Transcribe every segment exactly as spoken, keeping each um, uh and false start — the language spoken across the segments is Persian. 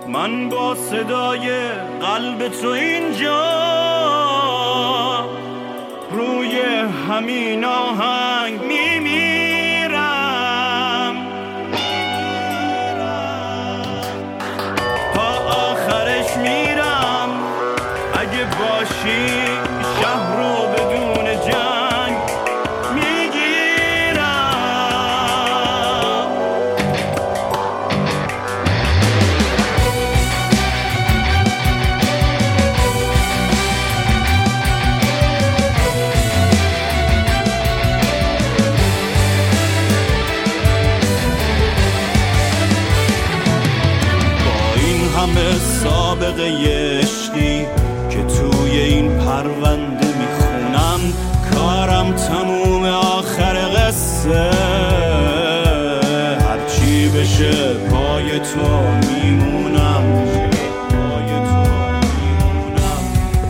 من با صدای قلب تو اینجا روی همین آهنگ میمیرم، تا آخرش میرم. اگه باشی شهر رو بدون جنگ میگیرم. با این همه سابقه عشقی که توی این پرونده میخونم، کارم تموم آخر قصه. هرچی بشه پای تو میمونم، پای تو میمونم.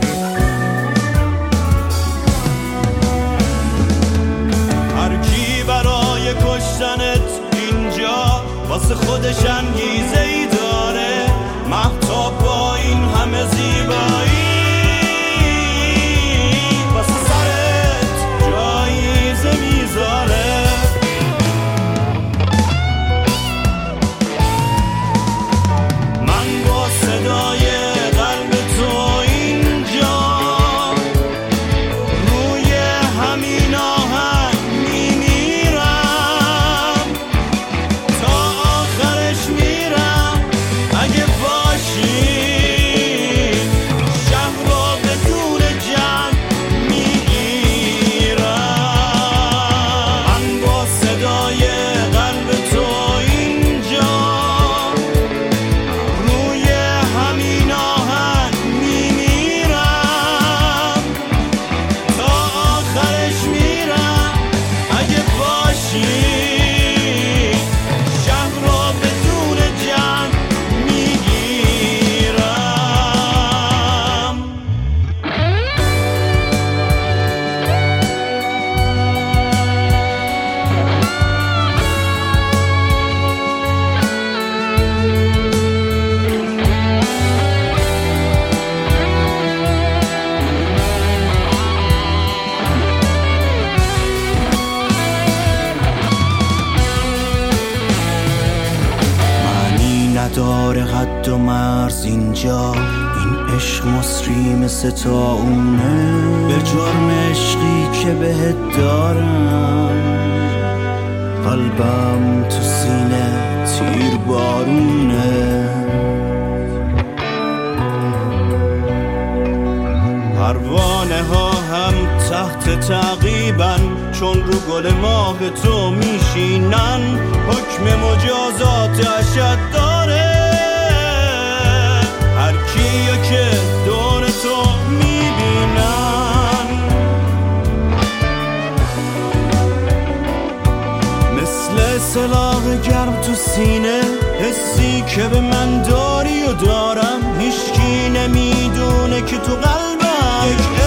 هرکی برای کشتنت اینجا واسه خودش انگیزه ای داره، مهتاب با این همه زیبایی واسه سرت جایزه میذاره. من با صدای قلب تو اینجا روی همین آهنگ میمیرم، تا آخرش میرم. اگه باشی شهر رو بدون جنگ میگیرم. من با صدای قلب تو اینجا روی همین آهنگ میمیرم، تا آخرش میرم. اگه باشی شهر رو بدون جنگ میگیرم. معنی نداره حد و مرز اینجا، این عشق مصری مثل تا اونه. به جرم عشقی که بهت دارم، قلبم تو سینه تیر بارونه. پروانه ها هم تحت تعقیبن، چون رو گل ماه تو میشینن. حکم مجازات اشد داره هر کیو که دور تو میبینن. مثل سلاح گرم تو سینه، حسی که به من داری و دارم. هیچکی نمیدونه که تو قلبم یک